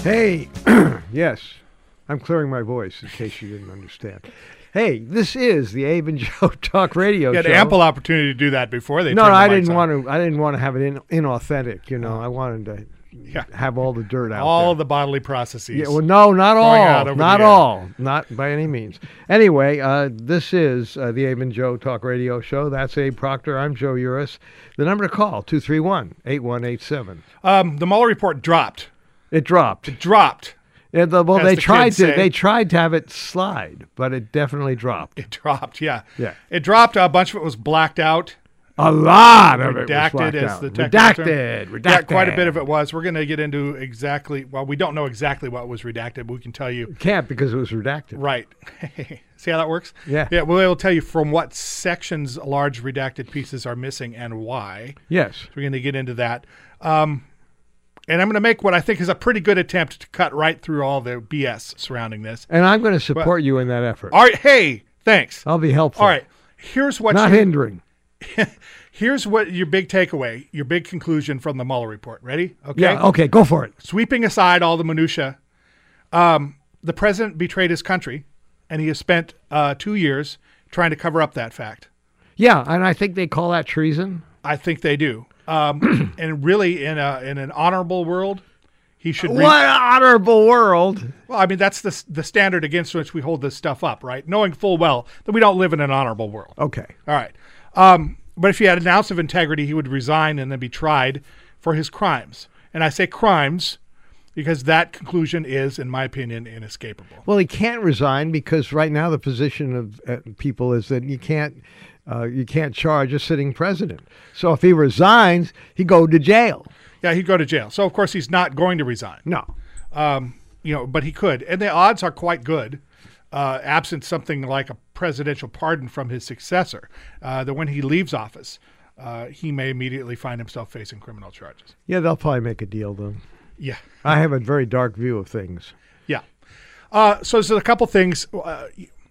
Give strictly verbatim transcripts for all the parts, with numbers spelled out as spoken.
Hey, yes, I'm clearing my voice in case you didn't understand. Hey, this is the Abe and Joe Talk Radio You had Show. ample opportunity to do that before they No, turned the I mics didn't on. want to. I didn't want to have it in, inauthentic. You know, I wanted to Yeah. have all the dirt out all there. of the bodily processes. Yeah, well, no, not going out all. over Not the air. all. Not by any means. Anyway, uh, this is uh, the Abe and Joe Talk Radio Show. That's Abe Proctor. I'm Joe Uris. The number to call, two three one, eight one eight seven. Um, the Mueller report dropped. It dropped. It dropped. Yeah, the, well, as they the tried kids to. say. They tried to have it slide, but it definitely dropped. It dropped, yeah. Yeah. It dropped. A bunch of it was blacked out. A lot of it was Redacted blacked as out. the technical term. Redacted. Redacted. Yeah, quite a bit of it was. We're going to get into exactly, well, we don't know exactly what was redacted, but we can tell you. Can't because it was redacted. Right. See how that works? Yeah. Yeah, we'll able to tell you from what sections large redacted pieces are missing and why. Yes. So we're going to get into that. Um, and I'm going to make what I think is a pretty good attempt to cut right through all the B S surrounding this. And I'm going to support you in that effort. All right. Hey, thanks. I'll be helpful. All right. Here's what Not you, hindering. Here's what your big takeaway, your big conclusion from the Mueller report. Ready? Okay. Yeah. Okay. Go for it. Sweeping aside all the minutia, um, the president betrayed his country, and he has spent uh, two years trying to cover up that fact. Yeah, and I think they call that treason. I think they do. Um, and really, in a in an honorable world, he should. Re- What honorable world? well, I mean, that's the the standard against which we hold this stuff up, right? Knowing full well that we don't live in an honorable world. Okay. All right. Um, but if he had an ounce of integrity, he would resign and then be tried for his crimes. And I say crimes because that conclusion is, in my opinion, inescapable. Well, he can't resign because right now the position of uh, people is that you can't uh, you can't charge a sitting president. So if he resigns, he go to jail. Yeah, he'd go to jail. So, of course, he's not going to resign. No. Um, you know, but he could. And the odds are quite good, uh, absent something like a presidential pardon from his successor, uh, that when he leaves office, uh, he may immediately find himself facing criminal charges. Yeah, they'll probably make a deal though. Yeah. I have a very dark view of things. Yeah. Uh, so there's a couple things. Uh,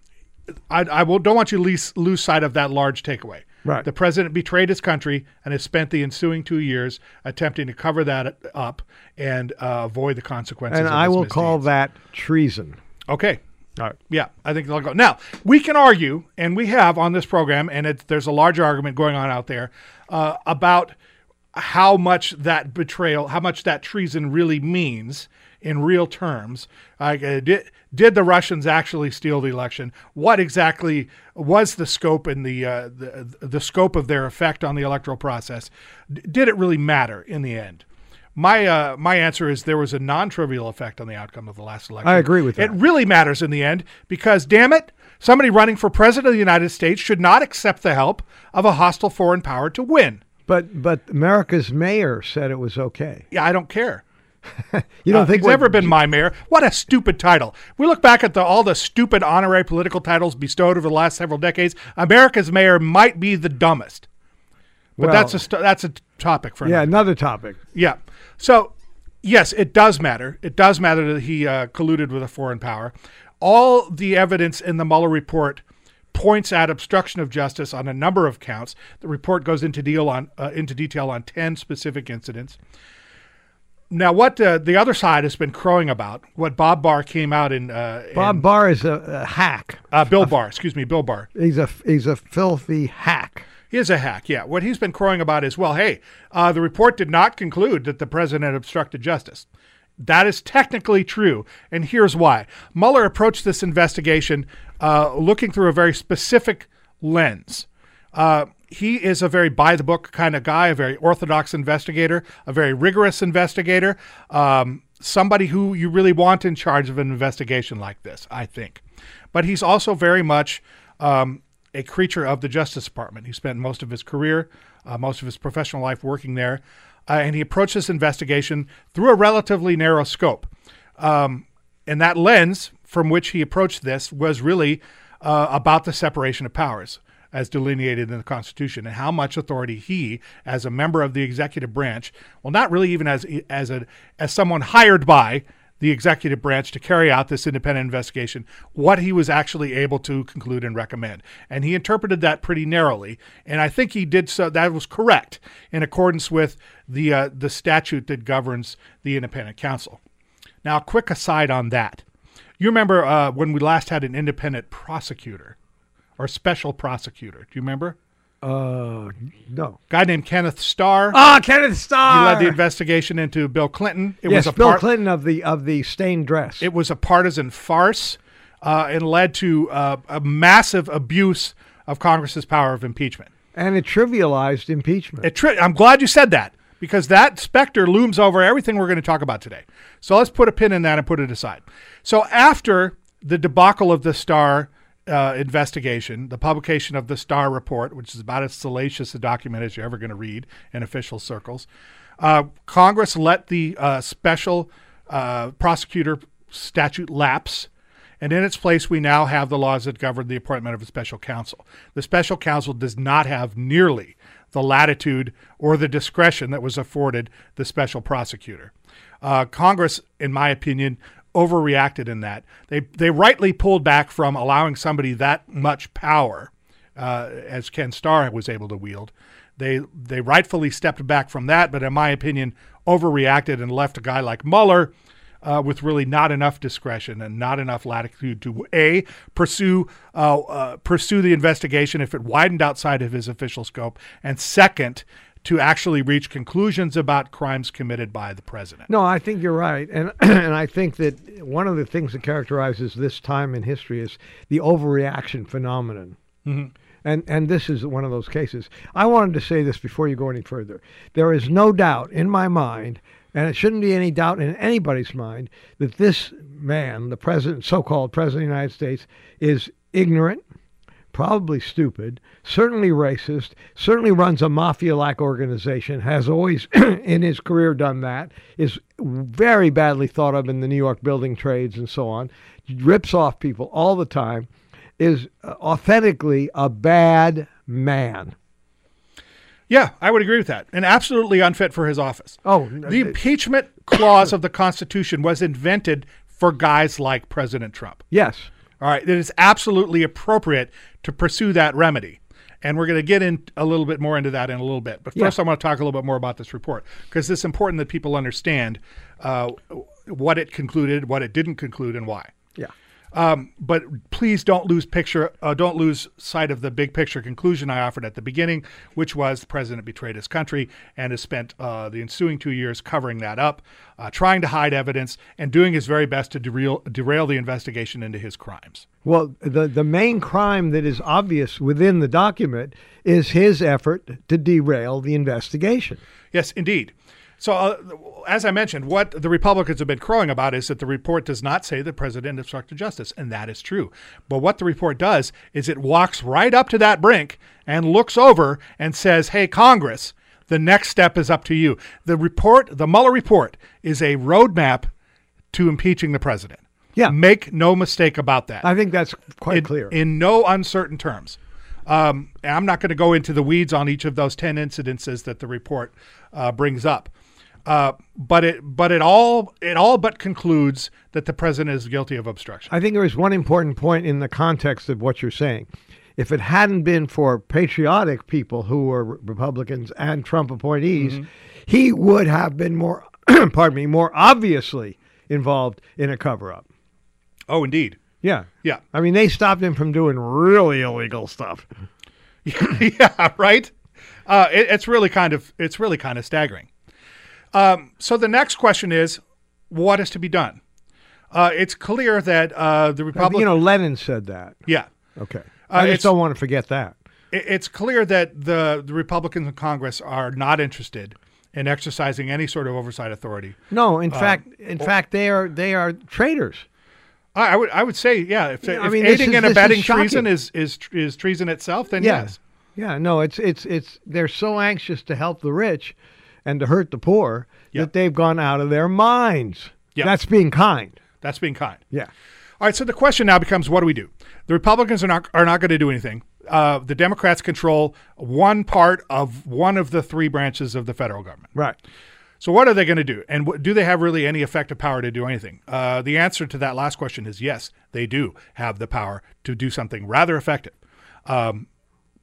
I, I will, don't want you to lose, lose sight of that large takeaway. Right. The president betrayed his country and has spent the ensuing two years attempting to cover that up and uh, avoid the consequences. And of I his will call misdeeds. that treason. Okay. All right. Yeah, I think they'll go. Now, we can argue, and we have on this program, and it, there's a large argument going on out there uh, about how much that betrayal, how much that treason really means in real terms. Like, uh, did, did the Russians actually steal the election? What exactly was the scope and the, uh, the the scope of their effect on the electoral process? D- did it really matter in the end? My uh, my answer is there was a non-trivial effect on the outcome of the last election. I agree with that. It really matters in the end because, damn it, somebody running for president of the United States should not accept the help of a hostile foreign power to win. But but America's mayor said it was okay. Yeah, I don't care. You don't Uh, think he's what- never been my mayor? What a stupid title. We look back at the, all the stupid honorary political titles bestowed over the last several decades. America's mayor might be the dumbest. But Well, that's a st- that's a t- topic for yeah, another. another topic. Yeah. So, yes, it does matter. It does matter that he uh, colluded with a foreign power. All the evidence in the Mueller report points at obstruction of justice on a number of counts. The report goes into deal on uh, into detail on ten specific incidents. Now, what uh, the other side has been crowing about, what Bob Barr came out in, uh, Bob in, Barr is a, a hack. uh, Bill Barr, excuse me, Bill Barr. He's a he's a filthy hack. He is a hack, yeah. What he's been crowing about is, well, hey, uh, the report did not conclude that the president obstructed justice. That is technically true, and here's why. Mueller approached this investigation uh, looking through a very specific lens. Uh, he is a very by-the-book kind of guy, a very orthodox investigator, a very rigorous investigator, um, somebody who you really want in charge of an investigation like this, I think. But he's also very much um, a creature of the Justice Department. He spent most of his career, uh, most of his professional life working there, uh, and he approached this investigation through a relatively narrow scope. Um, and that lens from which he approached this was really uh, about the separation of powers as delineated in the Constitution and how much authority he, as a member of the executive branch, well, not really even as as a as someone hired by the executive branch to carry out this independent investigation, what he was actually able to conclude and recommend. And he interpreted that pretty narrowly. And I think he did so, that was correct in accordance with the uh, the statute that governs the independent counsel. Now, quick aside on that. You remember uh, when we last had an independent prosecutor or special prosecutor? Do you remember? Uh, no. Guy named Kenneth Starr. Ah, Kenneth Starr. He led the investigation into Bill Clinton. It yes, was a Bill par- Clinton of the of the stained dress. It was a partisan farce uh, and led to uh, a massive abuse of Congress's power of impeachment. And it trivialized impeachment. It tri- I'm glad you said that, because that specter looms over everything we're going to talk about today. So let's put a pin in that and put it aside. So after the debacle of the Starr uh, investigation, the publication of the Starr report, which is about as salacious a document as you're ever going to read in official circles, uh, Congress let the uh, special uh, prosecutor statute lapse. And in its place, we now have the laws that govern the appointment of a special counsel. The special counsel does not have nearly the latitude or the discretion that was afforded the special prosecutor. Uh, Congress, in my opinion, overreacted in that. They they rightly pulled back from allowing somebody that much power, uh, as Ken Starr was able to wield. They they rightfully stepped back from that, but in my opinion, overreacted and left a guy like Mueller Uh, with really not enough discretion and not enough latitude to a pursue uh, uh, pursue the investigation if it widened outside of his official scope, and second, to actually reach conclusions about crimes committed by the president. No, I think you're right, and and I think that one of the things that characterizes this time in history is the overreaction phenomenon. Mm-hmm. And and this is one of those cases. I wanted to say this before you go any further. There is no doubt in my mind, and it shouldn't be any doubt in anybody's mind, that this man, the president, so-called president of the United States, is ignorant, probably stupid, certainly racist, certainly runs a mafia-like organization, has always in his career done that, is very badly thought of in the New York building trades and so on, rips off people all the time, is authentically a bad man. Yeah, I would agree with that. And absolutely unfit for his office. Oh, the impeachment clause of the Constitution was invented for guys like President Trump. Yes. All right. It is absolutely appropriate to pursue that remedy. And we're going to get in a little bit more into that in a little bit. But first, Yeah. I want to talk a little bit more about this report, because it's important that people understand uh, what it concluded, what it didn't conclude, and why. Yeah. Um, but please don't lose picture, uh, don't lose sight of the big picture conclusion I offered at the beginning, which was the president betrayed his country and has spent uh, the ensuing two years covering that up, uh, trying to hide evidence, and doing his very best to derail, derail the investigation into his crimes. Well, the, the main crime that is obvious within the document is his effort to derail the investigation. Yes, indeed. So, uh, as I mentioned, what the Republicans have been crowing about is that the report does not say the president obstructed justice, and that is true. But what the report does is it walks right up to that brink and looks over and says, hey, Congress, the next step is up to you. The report, the Mueller report, is a roadmap to impeaching the president. Yeah. Make no mistake about that. I think that's quite in, clear. In no uncertain terms. Um, and I'm not going to go into the weeds on each of those ten incidences that the report uh, brings up. Uh, but it but it all it all but concludes that the president is guilty of obstruction. I think there is one important point in the context of what you're saying. If it hadn't been for patriotic people who were Republicans and Trump appointees, mm-hmm. he would have been more, pardon me, more obviously involved in a cover-up. Oh, indeed. Yeah. Yeah. I mean, they stopped him from doing really illegal stuff. Yeah, right? Uh, it, it's really kind of it's really kind of staggering. Um, so the next question is, what is to be done? Uh, it's clear that uh, the Republicans... You know, Lenin said that. Yeah. Okay. Uh, I just don't want to forget that. It, it's clear that the, the Republicans in Congress are not interested in exercising any sort of oversight authority. No, in um, fact, in or, fact, they are they are traitors. I, I would I would say, yeah, if, yeah, if I mean, aiding is, and abetting is treason is, is is treason itself, then yeah. yes. Yeah, no, it's it's it's they're so anxious to help the rich and to hurt the poor yep. that they've gone out of their minds. Yep. That's being kind. That's being kind. Yeah. All right, so the question now becomes, what do we do? The Republicans are not are not going to do anything. Uh, the Democrats control one part of one of the three branches of the federal government. Right. So what are they going to do? And w- do they have really any effective power to do anything? Uh, the answer to that last question is yes, they do have the power to do something rather effective. Um,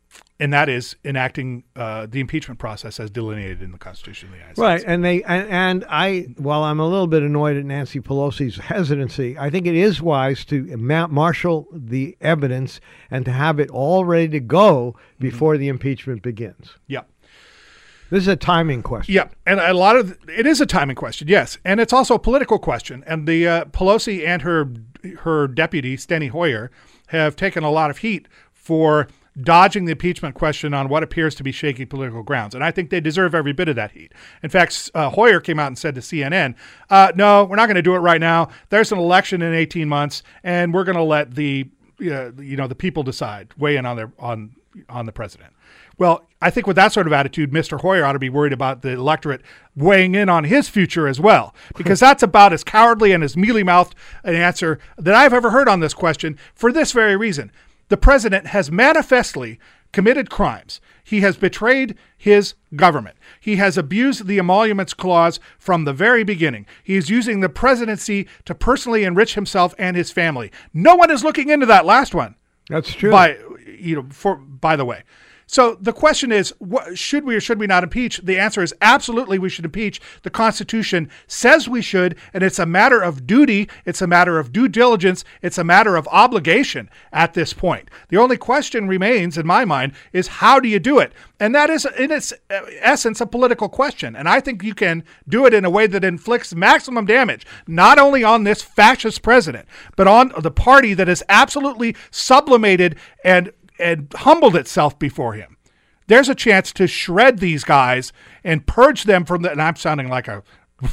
and that is enacting uh, the impeachment process as delineated in the Constitution of the United Right, States. and they and, and I, while I'm a little bit annoyed at Nancy Pelosi's hesitancy, I think it is wise to ma- marshal the evidence and to have it all ready to go before mm-hmm. the impeachment begins. Yeah. This is a timing question. Yeah, and a lot of it is a timing question, yes, and it's also a political question. And the uh, Pelosi and her her deputy Steny Hoyer have taken a lot of heat for dodging the impeachment question on what appears to be shaky political grounds. And I think they deserve every bit of that heat. In fact, uh, Hoyer came out and said to C N N, uh, no, we're not going to do it right now. There's an election in eighteen months, and we're going to let the uh, you know the people decide, weigh in on their on on the president. Well, I think with that sort of attitude, Mister Hoyer ought to be worried about the electorate weighing in on his future as well, because that's about as cowardly and as mealy-mouthed an answer that I've ever heard on this question for this very reason. The president has manifestly committed crimes. He has betrayed his government. He has abused the emoluments clause from the very beginning. He is using the presidency to personally enrich himself and his family. No one is looking into that last one. That's true. By, you know, for, by the way. So the question is, what, should we or should we not impeach? The answer is absolutely we should impeach. The Constitution says we should, and it's a matter of duty. It's a matter of due diligence. It's a matter of obligation at this point. The only question remains, in my mind, is how do you do it? And that is, in its essence, a political question. And I think you can do it in a way that inflicts maximum damage, not only on this fascist president, but on the party that has absolutely sublimated and and humbled itself before him. There's a chance to shred these guys and purge them from the, and I'm sounding like a,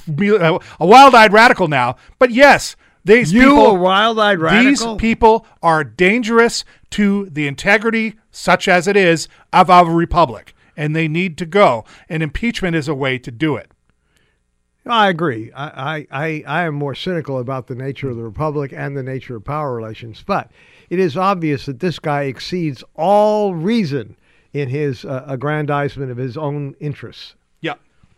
a wild-eyed radical now, but yes, these you people, a wild-eyed radical? These people are dangerous to the integrity, such as it is, of our republic, and they need to go, and impeachment is a way to do it. I agree. I, I, I am more cynical about the nature of the republic and the nature of power relations, but it is obvious that this guy exceeds all reason in his uh, aggrandizement of his own interests. Yeah.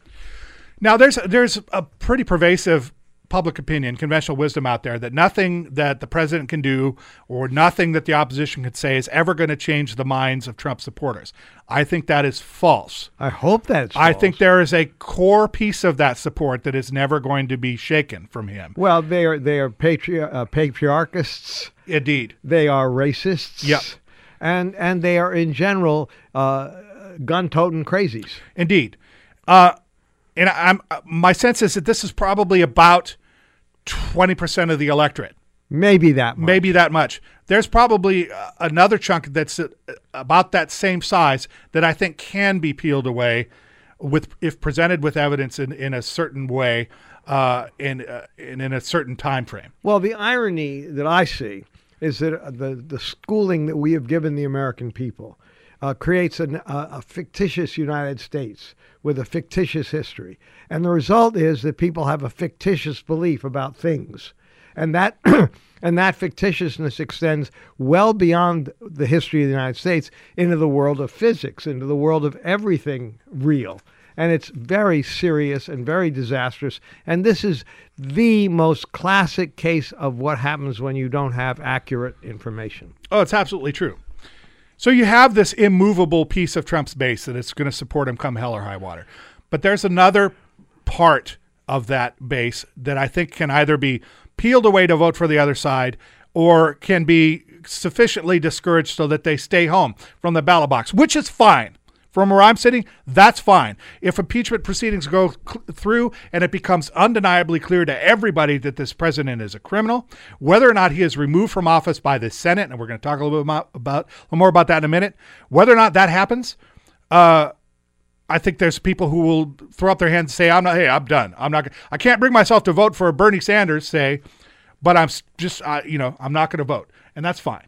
Now, there's there's a pretty pervasive public opinion, conventional wisdom out there that nothing that the president can do or nothing that the opposition could say is ever going to change the minds of Trump supporters. I think that is false. I hope that's false. I think there is a core piece of that support that is never going to be shaken from him. Well, they are they are patri- uh, patriarchists. Indeed. They are racists. Yep. And, and they are, in general, uh, gun-toting crazies. Indeed. Uh, and I'm my sense is that this is probably about twenty percent of the electorate. Maybe that much. Maybe that much. There's probably uh, another chunk that's uh, about that same size that I think can be peeled away with if presented with evidence in, in a certain way uh, in, uh, in in a certain time frame. Well, the irony that I see is that the, the schooling that we have given the American people uh, creates an, uh, a fictitious United States with a fictitious history. And the result is that people have a fictitious belief about things. And that and that fictitiousness extends well beyond the history of the United States into the world of physics, into the world of everything real. And it's very serious and very disastrous. And this is the most classic case of what happens when you don't have accurate information. Oh, it's absolutely true. So you have this immovable piece of Trump's base that is going to support him come hell or high water. But there's another part of that base that I think can either be peeled away to vote for the other side or can be sufficiently discouraged so that they stay home from the ballot box, which is fine. From where I'm sitting, that's fine. If impeachment proceedings go cl- through and it becomes undeniably clear to everybody that this president is a criminal, whether or not he is removed from office by the Senate, and we're going to talk a little bit about, about a little more about that in a minute, whether or not that happens, uh, I think there's people who will throw up their hands and say, "I'm not. Hey, I'm done. I'm not. I can't bring myself to vote for Bernie Sanders." Say, but I'm just, uh, you know, I'm not going to vote, and that's fine.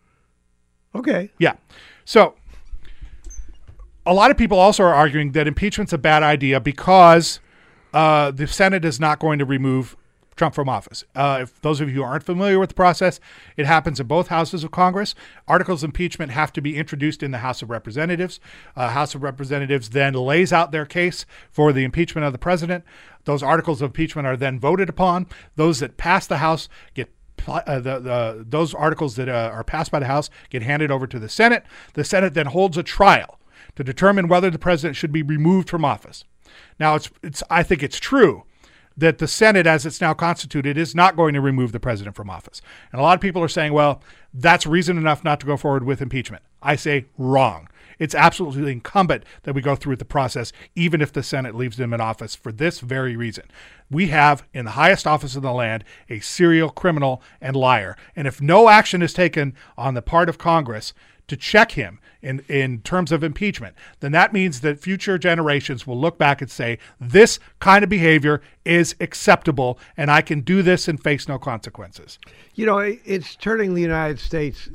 Okay. Yeah. So. A lot of people also are arguing that impeachment's a bad idea because uh, the Senate is not going to remove Trump from office. Uh, if those of you who aren't familiar with the process, it happens in both houses of Congress. Articles of impeachment have to be introduced in the House of Representatives. Uh, House of Representatives then lays out their case for the impeachment of the president. Those articles of impeachment are then voted upon. Those that pass the House get uh, the, the those articles that uh, are passed by the House get handed over to the Senate. The Senate then holds a trial to determine whether the president should be removed from office. Now, it's it's I think it's true that the Senate, as it's now constituted, is not going to remove the president from office. And a lot of people are saying, well, that's reason enough not to go forward with impeachment. I say wrong. It's absolutely incumbent that we go through the process, even if the Senate leaves them in office, for this very reason. We have, in the highest office in the land, a serial criminal and liar. And if no action is taken on the part of Congress to check him in, in terms of impeachment, then that means that future generations will look back and say, this kind of behavior is acceptable, and I can do this and face no consequences. You know, it, it's turning the United States,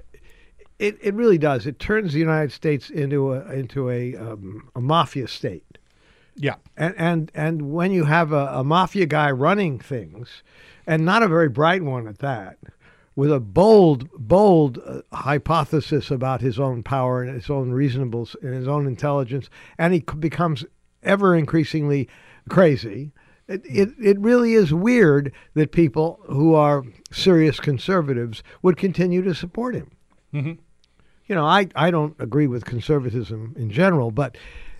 it, it really does. It turns the United States into a, into a, um, a mafia state. Yeah. And, and, and when you have a, a mafia guy running things, and not a very bright one at that, with a bold, bold uh, hypothesis about his own power and his own reasonables and his own intelligence, and he c- becomes ever increasingly crazy. It, it it really is weird that people who are serious conservatives would continue to support him. Mm-hmm. You know, I, I don't agree with conservatism in general, but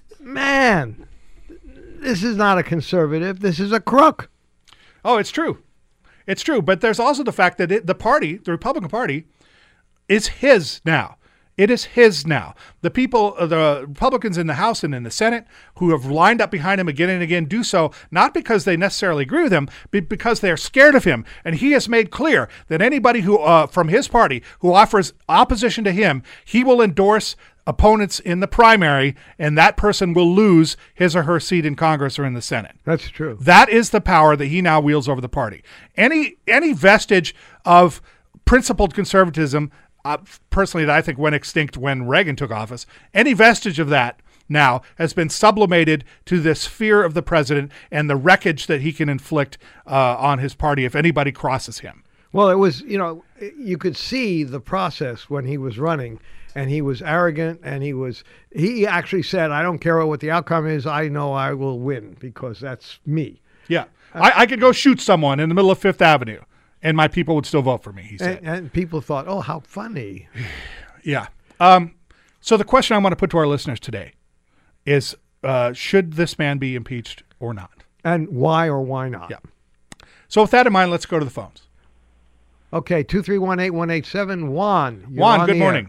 man, this is not a conservative. This is a crook. Oh, it's true. It's true, but there's also the fact that it, the party, the Republican Party, is his now. It is his now. The people, the Republicans in the House and in the Senate who have lined up behind him again and again do so not because they necessarily agree with him, but because they're scared of him. And he has made clear that anybody who uh, from his party who offers opposition to him, he will endorse opponents in the primary, and that person will lose his or her seat in Congress or in the Senate. That's true. That is the power that he now wields over the party. Any any vestige of principled conservatism, uh, personally, that I think went extinct when Reagan took office, any vestige of that now has been sublimated to this fear of the president and the wreckage that he can inflict uh, on his party if anybody crosses him. Well, it was, you know, you could see the process when he was running. And he was arrogant, and he was, he actually said, I don't care what the outcome is, I know I will win because that's me. Yeah. I, I could go shoot someone in the middle of Fifth Avenue, and my people would still vote for me, he said. And, and people thought, oh, how funny. Yeah. Um, so the question I want to put to our listeners today is, uh, should this man be impeached or not? And why or why not? Yeah. So with that in mind, let's go to the phones. Okay, two three one, eight one eight seven. Juan. Juan, good morning. Air.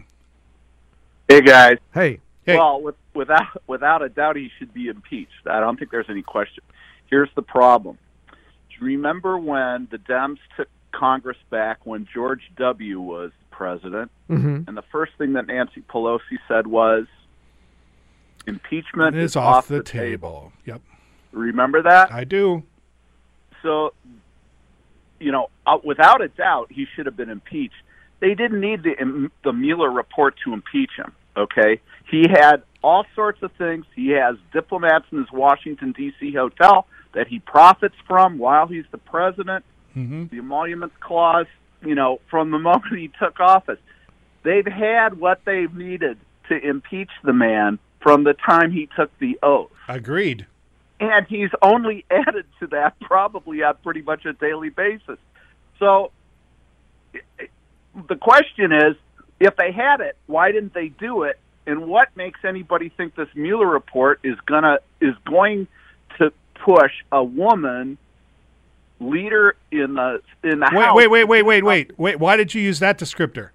Hey, guys. Hey. hey. Well, with, without without a doubt, he should be impeached. I don't think there's any question. Here's the problem. Do you remember when the Dems took Congress back when George W. was president? Mm-hmm. And the first thing that Nancy Pelosi said was, impeachment it is, is off, off the, the table. table. Yep. Remember that? I do. So, you know, uh, without a doubt, he should have been impeached. They didn't need the the Mueller report to impeach him, okay? He had all sorts of things. He has diplomats in his Washington, D C hotel that he profits from while he's the president. Mm-hmm. The emoluments clause, you know, from the moment he took office. They've had what they've needed to impeach the man from the time he took the oath. Agreed. And he's only added to that probably on pretty much a daily basis. So the question is, if they had it, why didn't they do it? And what makes anybody think this Mueller report is gonna is going to push a woman leader in the in the wait, House? Wait, wait, wait, wait, wait, wait. Why did you use that descriptor?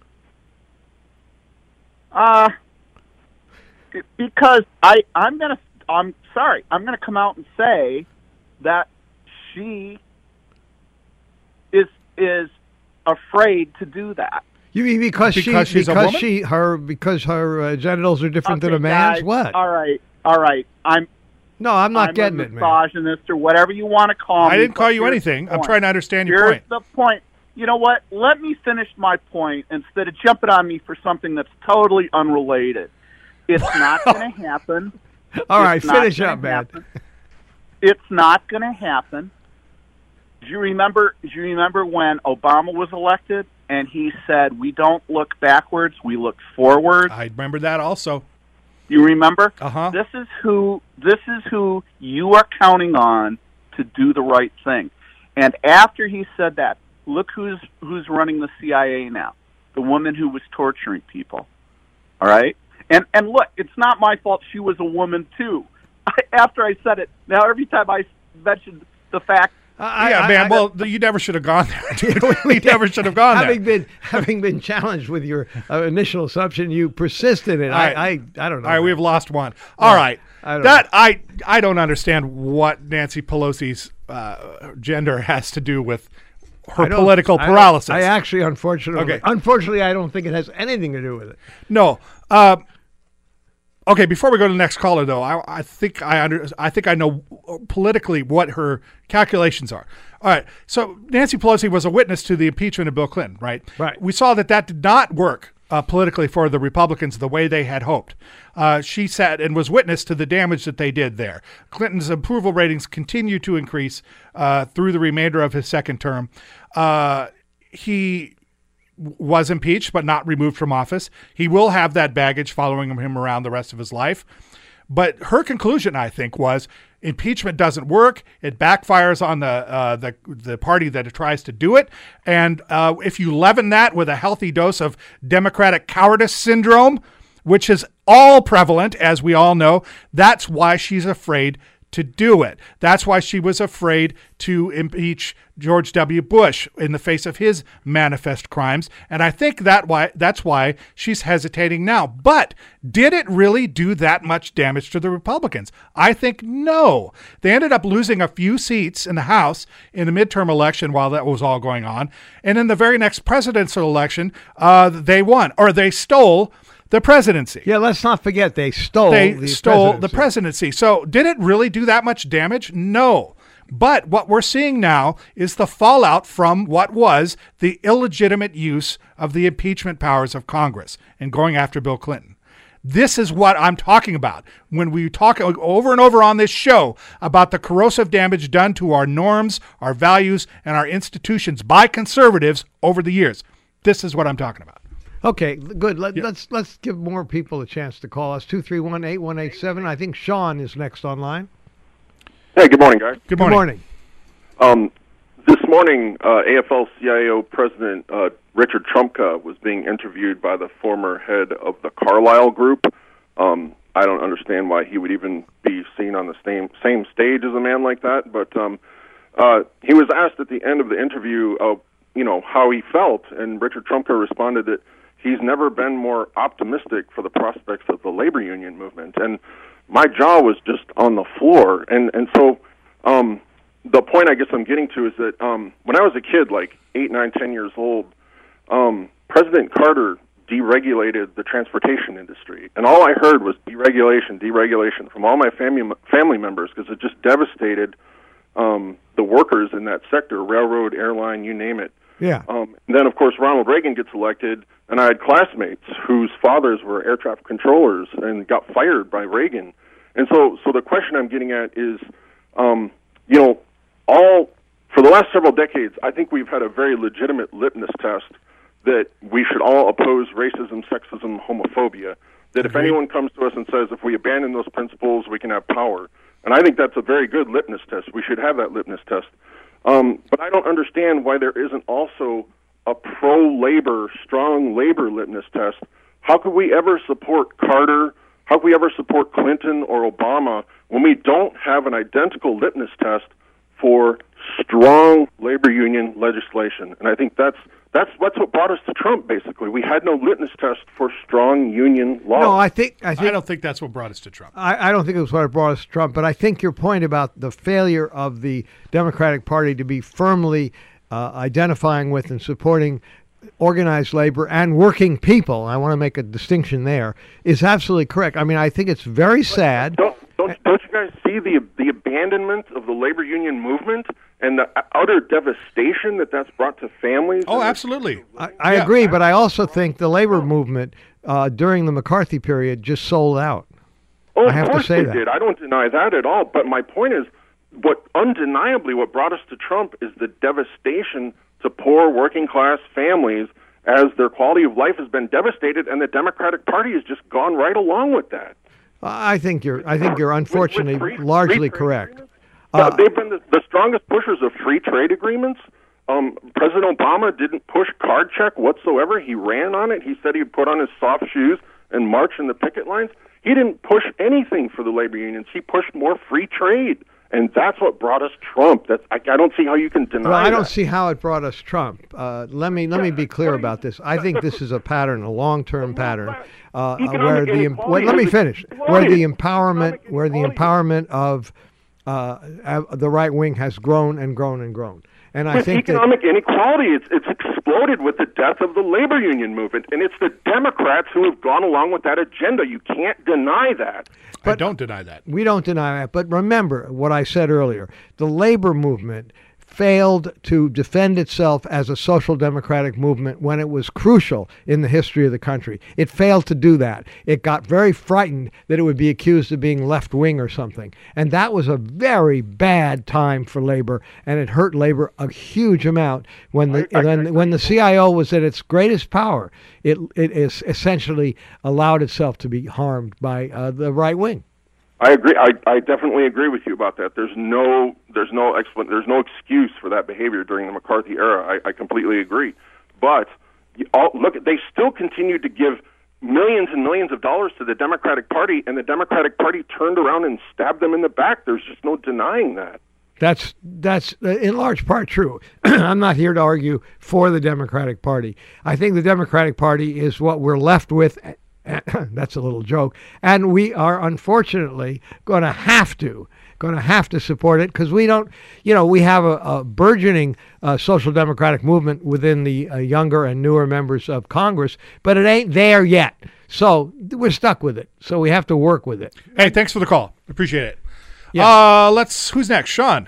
Uh, because I I'm gonna I'm sorry I'm gonna come out and say that she is is. afraid to do that. You mean because, because she she's a because woman? she her because her uh, genitals are different Okay, than a man's? guys, What? All right, all right. I'm No, I'm not I'm getting a it, man. misogynist or whatever you want to call me. I didn't call but you here's anything. the I'm point. trying to understand your Here's point. the point. You know what? Let me finish my point instead of jumping on me for something that's totally unrelated. It's not going to happen. All right, It's not finish gonna up, man. happen. It's not going to happen. Do you remember? Do you remember when Obama was elected and he said, "We don't look backwards, we look forward"? I remember that also. You remember? Uh-huh. This is who. This is who you are counting on to do the right thing. And after he said that, look who's who's running the C I A now. The woman who was torturing people. All right? And and look, it's not my fault she was a woman, too. I, after I said it, now every time I mentioned the fact. I, yeah, I, man, I, well, I, you never should have gone there. We never should have gone having there. Been, having been challenged with your uh, initial assumption, you persisted in it. Right. I, I, I don't know. All right, we've lost one. All yeah, right. I don't that know. I I don't understand what Nancy Pelosi's uh, gender has to do with her political I paralysis. I actually, unfortunately, okay. unfortunately, I don't think it has anything to do with it. No. Uh, okay, before we go to the next caller, though, I, I think I under, I think I know politically what her calculations are. All right. So Nancy Pelosi was a witness to the impeachment of Bill Clinton, right? Right. We saw that that did not work uh, politically for the Republicans the way they had hoped. Uh, she sat and was witness to the damage that they did there. Clinton's approval ratings continue to increase uh, through the remainder of his second term. Uh, he was impeached but not removed from office. He will have that baggage following him around the rest of his life. But her conclusion, I think, was impeachment doesn't work. It backfires on the uh, the the party that tries to do it. And uh, if you leaven that with a healthy dose of Democratic cowardice syndrome, which is all prevalent, as we all know, that's why she's afraid to do it. That's why she was afraid to impeach George W. Bush in the face of his manifest crimes. And I think that why that's why she's hesitating now. But did it really do that much damage to the Republicans? I think no. They ended up losing a few seats in the House in the midterm election while that was all going on. And in the very next presidential election, uh, they won, or they stole the presidency. Yeah, let's not forget they stole they the stole presidency. the presidency. So did it really do that much damage? No. But what we're seeing now is the fallout from what was the illegitimate use of the impeachment powers of Congress and going after Bill Clinton. This is what I'm talking about when we talk over and over on this show about the corrosive damage done to our norms, our values, and our institutions by conservatives over the years. This is what I'm talking about. Okay, good. Let, Yeah. Let's let's give more people a chance to call us. two three one, eight one eight seven. I think Sean is next online. Hey, good morning, guys. Good morning. Good morning. Um, this morning, uh, A F L C I O President uh, Richard Trumka was being interviewed by the former head of the Carlyle Group. Um, I don't understand why he would even be seen on the same same stage as a man like that, but um, uh, he was asked at the end of the interview, uh, you know, how he felt, and Richard Trumka responded that he's never been more optimistic for the prospects of the labor union movement. And my jaw was just on the floor. And, and so um, the point I guess I'm getting to is that um, when I was a kid, like eight, nine, ten years old, um, President Carter deregulated the transportation industry. And all I heard was deregulation, deregulation from all my family, family members because it just devastated um, the workers in that sector, railroad, airline, you name it. Yeah. Um, and then, of course, Ronald Reagan gets elected, and I had classmates whose fathers were air traffic controllers and got fired by Reagan. And so, so the question I'm getting at is, um, you know, all for the last several decades, I think we've had a very legitimate litmus test that we should all oppose racism, sexism, homophobia. That if anyone comes to us and says, if we abandon those principles, we can have power. And I think that's a very good litmus test. We should have that litmus test. Um, but I don't understand why there isn't also a pro-labor, strong labor litmus test. How could we ever support Carter? How could we ever support Clinton or Obama when we don't have an identical litmus test for strong labor union legislation? And I think that's that's that's what brought us to Trump. Basically, we had no litmus test for strong union law. No, I think I think I don't think that's what brought us to Trump. I, I don't think it was what brought us to Trump, but I think your point about the failure of the Democratic Party to be firmly uh, identifying with and supporting organized labor and working people, I want to make a distinction there, is absolutely correct. I mean, I think it's very sad. Don't, don't, don't you guys see the the abandonment of the labor union movement and the utter devastation that that's brought to families? Oh, absolutely. I, I Yeah. agree, but I also think the labor movement uh, during the McCarthy period just sold out. Oh, I of have to course say they that. did. I don't deny that at all. But my point is, what undeniably what brought us to Trump is the devastation to poor working class families as their quality of life has been devastated, and the Democratic Party has just gone right along with that. I think you're. I think you're unfortunately With- with free- largely free trade correct. agreements? Uh, Yeah, they've been the, the strongest pushers of free trade agreements Um, President Obama didn't push card check whatsoever. He ran on it. He said he'd put on his soft shoes and march in the picket lines. He didn't push anything for the labor unions. He pushed more free trade. And that's what brought us Trump. That's, I, I don't see how you can deny Well, I don't that. see how it brought us Trump. Uh, let me let me be clear about this. I think this is a pattern, a long-term pattern, uh, where the em- wait, let me finish. Where the empowerment, where the empowerment of uh, uh, the right wing has grown and grown and grown. And I With think economic that, inequality, it's, it's exploded with the death of the labor union movement. And it's the Democrats who have gone along with that agenda. You can't deny that. I don't deny that. we don't deny that. But remember what I said earlier. The labor movement failed to defend itself as a social democratic movement when it was crucial in the history of the country. It failed to do that. It got very frightened that it would be accused of being left wing or something. And that was a very bad time for labor, and it hurt labor a huge amount when the when, when the C I O was at its greatest power. It it is essentially allowed itself to be harmed by uh, the right wing. I agree. I, I definitely agree with you about that. There's no there's no explan- there's no excuse for that behavior during the McCarthy era. I, I completely agree. But you all, look, they still continued to give millions and millions of dollars to the Democratic Party, and the Democratic Party turned around and stabbed them in the back. There's just no denying that. That's that's uh, in large part true. I'm not here to argue for the Democratic Party. I think the Democratic Party is what we're left with. That's a little joke. And we are unfortunately going to have to, going to have to support it because we don't, you know, we have a, a burgeoning uh, social democratic movement within the uh, younger and newer members of Congress, but it ain't there yet. So we're stuck with it. So we have to work with it. Hey, thanks for the call. Appreciate it. Yeah. Uh, let's, who's next? Sean?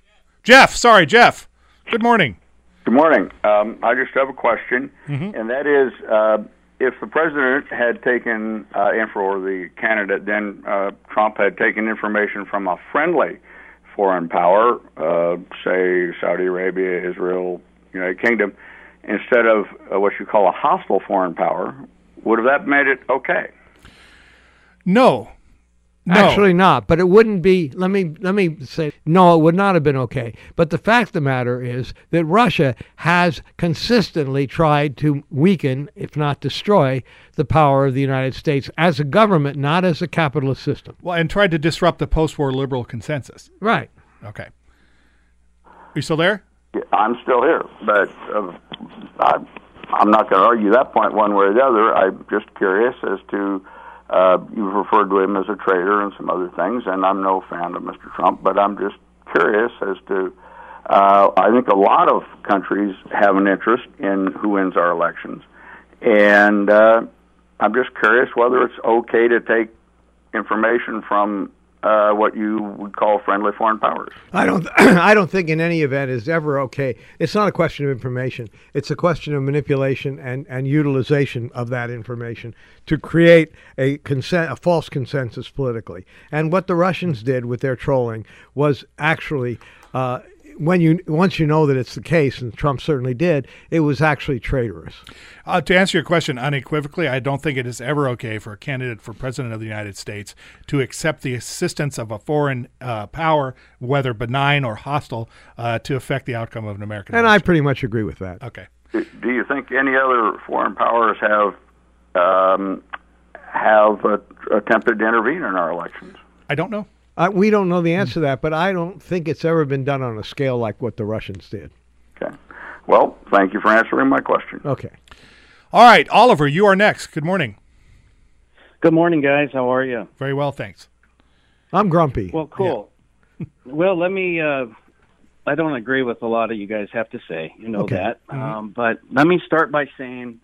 Jeff. Sorry, Jeff. Good morning. Good morning. Um, I just have a question, mm-hmm. and that is, uh, if the president had taken, uh, or the candidate, then uh, Trump had taken information from a friendly foreign power, uh, say Saudi Arabia, Israel, United Kingdom, instead of uh, what you call a hostile foreign power, would have that made it okay? No. No. Actually not, but it wouldn't be, let me let me say, no, it would not have been okay. But the fact of the matter is that Russia has consistently tried to weaken, if not destroy, the power of the United States as a government, not as a capitalist system. Well, and tried to disrupt the post-war liberal consensus. Right. Okay. Are you still there? Yeah, I'm still here, but uh, I, I'm not going to argue that point one way or the other. I'm just curious as to... Uh, you've referred to him as a traitor and some other things, and I'm no fan of Mister Trump, but I'm just curious as to, uh, I think a lot of countries have an interest in who wins our elections, and uh, I'm just curious whether it's okay to take information from uh, what you would call friendly foreign powers. I don't. I don't think in any event is ever okay. It's not a question of information. It's a question of manipulation and, and utilization of that information to create a consent, a false consensus politically. And what the Russians did with their trolling was actually, uh, when you once you know that it's the case, and Trump certainly did, it was actually traitorous. Uh, to answer your question unequivocally, I don't think it is ever okay for a candidate for president of the United States to accept the assistance of a foreign uh, power, whether benign or hostile, uh, to affect the outcome of an American And election. I pretty much agree with that. Okay. Do you think any other foreign powers have um, have uh, attempted to intervene in our elections? I don't know. Uh, we don't know the answer to that, but I don't think it's ever been done on a scale like what the Russians did. Okay. Well, thank you for answering my question. Okay. All right, Oliver, you are next. Good morning. Good morning, guys. How are you? Very well, thanks. I'm grumpy. Well, cool. Yeah. Well, let me, uh, I don't agree with a lot of you guys have to say, you know Okay. that. Mm-hmm. Um, but let me start by saying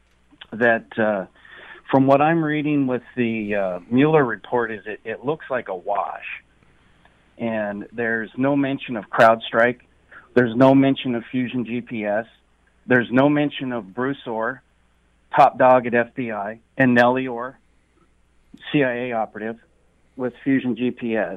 that uh, from what I'm reading with the uh, Mueller report is it, it looks like a wash. And there's no mention of CrowdStrike. There's no mention of Fusion G P S. There's no mention of Bruce Orr, top dog at F B I, and Nellie Orr, C I A operative with Fusion G P S.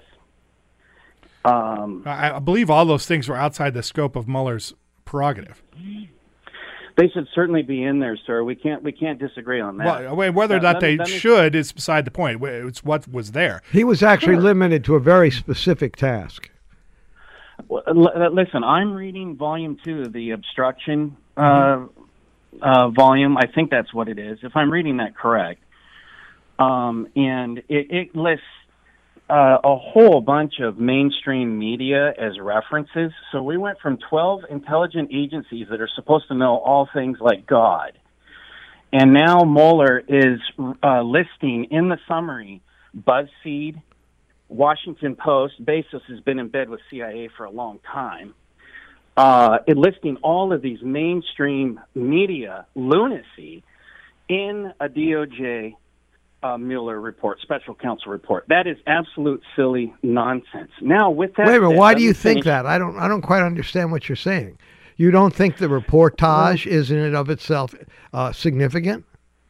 Um, I, I believe all those things were outside the scope of Mueller's prerogative. They should certainly be in there, sir. We can't we can't disagree on that. Well, whether or Now, not let they me- let me- should is beside the point. It's what was there. He was actually Sure. limited to a very specific task. Well, l- listen, I'm reading volume two of the obstruction uh, uh, volume. I think that's what it is, if I'm reading that correct. Um, and it, it lists uh, a whole bunch of mainstream media as references. So we went from twelve intelligent agencies that are supposed to know all things like God. And now Mueller is uh, listing in the summary BuzzFeed, Washington Post. Bezos has been in bed with C I A for a long time. Uh, it listing all of these mainstream media lunacy in a D O J uh, Mueller report, special counsel report. That is absolute silly nonsense. Now, with that, wait a minute, said, why do you finish. think that? I don't. I don't quite understand what you're saying. You don't think the reportage well, is in and of itself uh, significant?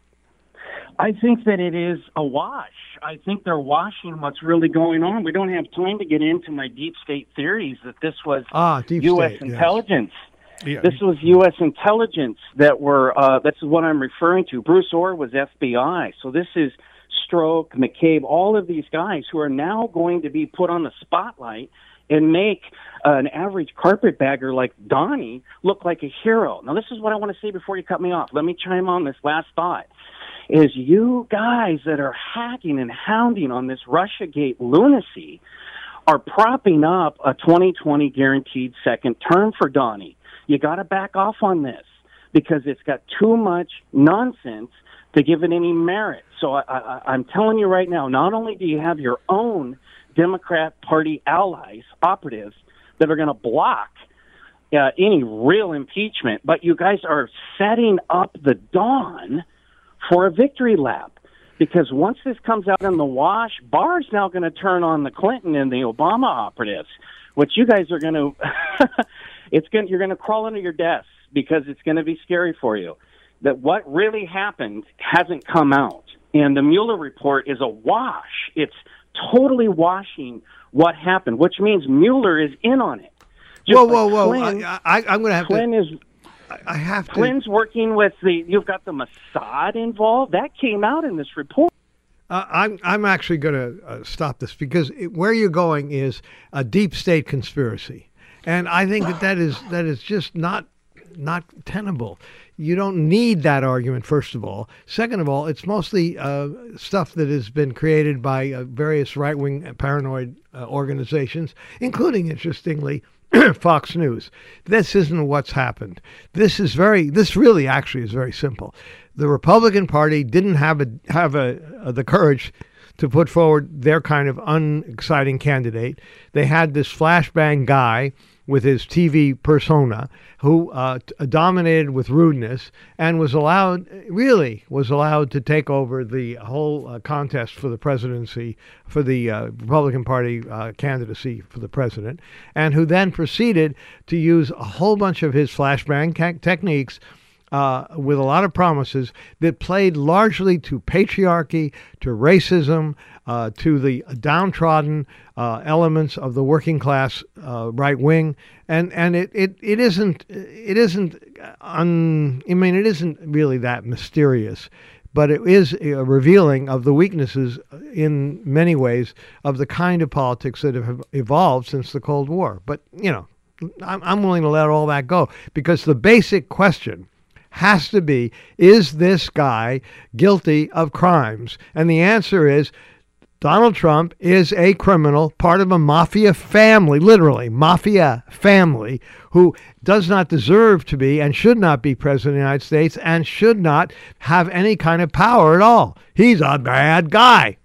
I think that it is a wash. I think they're washing what's really going on. We don't have time to get into my deep state theories that this was ah, deep U S state, intelligence. Yeah. This was U S intelligence that were, uh, that's what I'm referring to. Bruce Orr was F B I. So this is Stroke, McCabe, all of these guys who are now going to be put on the spotlight and make uh, an average carpetbagger like Donnie look like a hero. Now, this is what I want to say before you cut me off. Let me chime on this last thought. Is you guys that are hacking and hounding on this Russiagate lunacy are propping up a twenty twenty guaranteed second term for Donnie. You got to back off on this because it's got too much nonsense to give it any merit. So I, I, I'm telling you right now, not only do you have your own Democrat Party allies, operatives, that are going to block uh, any real impeachment, but you guys are setting up the dawn for a victory lap. Because once this comes out in the wash, Barr's now going to turn on the Clinton and the Obama operatives, which you guys are going to, it's going, you're going to crawl under your desks because it's going to be scary for you. That what really happened hasn't come out. And the Mueller report is a wash. It's totally washing what happened, which means Mueller is in on it. Just whoa, like whoa, whoa! Flynn, I, I, I'm going to have Flynn to. is. I have to. Flynn's working with the. You've got the Mossad involved. That came out in this report. Uh, I'm I'm actually going to uh, stop this because it, where you're going is a deep state conspiracy, and I think that that is that is just not not tenable. You don't need that argument, first of all. Second of all, it's mostly uh, stuff that has been created by uh, various right-wing paranoid uh, organizations, including, interestingly, Fox News. This isn't what's happened. This is very, this really actually is very simple. The Republican Party didn't have a, have a, uh, the courage to put forward their kind of unexciting candidate. They had this flashbang guy with his T V persona who uh, t- dominated with rudeness and was allowed, really was allowed to take over the whole uh, contest for the presidency, for the uh, Republican Party uh, candidacy for the president, and who then proceeded to use a whole bunch of his flashbang ca- techniques Uh, with a lot of promises that played largely to patriarchy, to racism, uh, to the downtrodden uh, elements of the working class uh, right wing, and and it, it, it isn't it isn't un, I mean it isn't really that mysterious, but it is a revealing of the weaknesses in many ways of the kind of politics that have evolved since the Cold War. But you know, I'm, I'm willing to let all that go because the basic question has to be, is this guy guilty of crimes? And the answer is Donald Trump is a criminal, part of a mafia family, literally, mafia family, who does not deserve to be and should not be president of the United States and should not have any kind of power at all. He's a bad guy.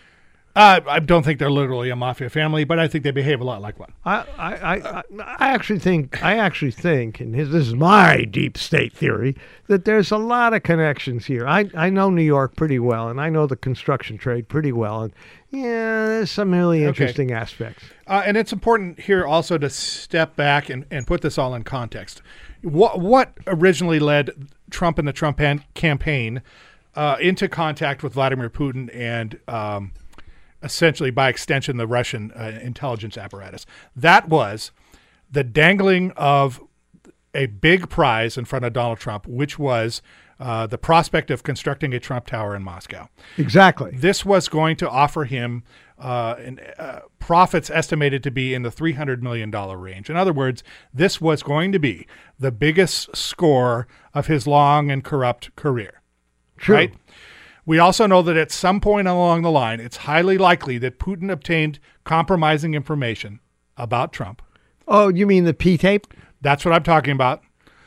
Uh, I don't think they're literally a mafia family, but I think they behave a lot like one. I, I, I, I actually think, I actually think, and this is my deep state theory, that there's a lot of connections here. I, I know New York pretty well, and I know the construction trade pretty well, and yeah, there's some really interesting okay. aspects. Uh, and it's important here also to step back and, and put this all in context. What what originally led Trump and the Trump an- campaign uh, into contact with Vladimir Putin and um, essentially, by extension, the Russian uh, intelligence apparatus. That was the dangling of a big prize in front of Donald Trump, which was uh, the prospect of constructing a Trump Tower in Moscow. Exactly. This was going to offer him uh, and, uh, profits estimated to be in the three hundred million dollars range. In other words, this was going to be the biggest score of his long and corrupt career. True. Right? We also know that at some point along the line, it's highly likely that Putin obtained compromising information about Trump. Oh, you mean the P-tape? That's what I'm talking about.